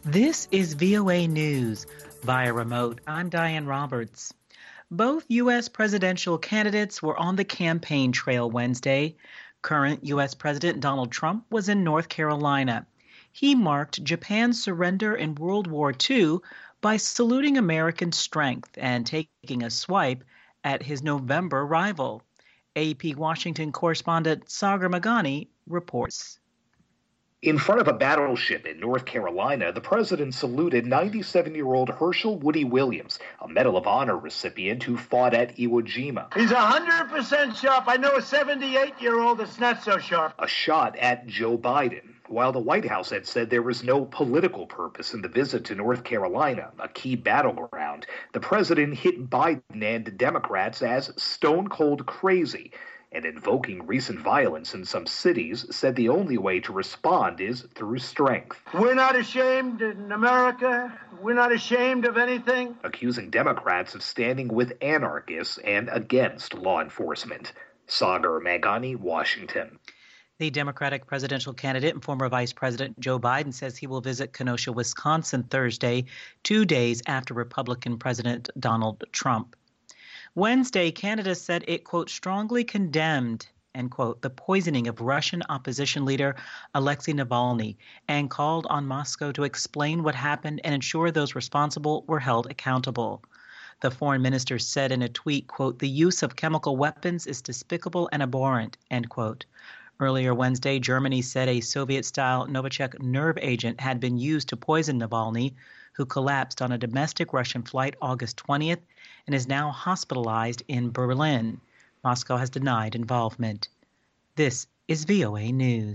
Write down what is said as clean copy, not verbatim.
This is VOA News. Via remote, I'm Diane Roberts. Both U.S. presidential candidates were on the campaign trail Wednesday. Current U.S. President Donald Trump was in North Carolina. He marked Japan's surrender in World War II by saluting American strength and taking a swipe at his November rival. AP Washington correspondent Sagar Meghani reports. In front of a battleship in North Carolina, the president saluted 97-year-old Herschel Woody Williams, a Medal of Honor recipient who fought at Iwo Jima. He's 100% sharp. I know a 78-year-old that's not so sharp. A shot at Joe Biden. While the White House had said there was no political purpose in the visit to North Carolina, a key battleground, the president hit Biden and Democrats as stone cold crazy, and invoking recent violence in some cities, said the only way to respond is through strength. We're not ashamed in America. We're not ashamed of anything. Accusing Democrats of standing with anarchists and against law enforcement. Sagar Meghani, Washington. The Democratic presidential candidate and former Vice President Joe Biden says he will visit Kenosha, Wisconsin Thursday, 2 days after Republican President Donald Trump. Wednesday, Canada said it, quote, strongly condemned, end quote, the poisoning of Russian opposition leader Alexei Navalny and called on Moscow to explain what happened and ensure those responsible were held accountable. The foreign minister said in a tweet, quote, the use of chemical weapons is despicable and abhorrent, end quote. Earlier Wednesday, Germany said a Soviet-style Novichok nerve agent had been used to poison Navalny, who collapsed on a domestic Russian flight August 20th and is now hospitalized in Berlin. Moscow has denied involvement. This is VOA News.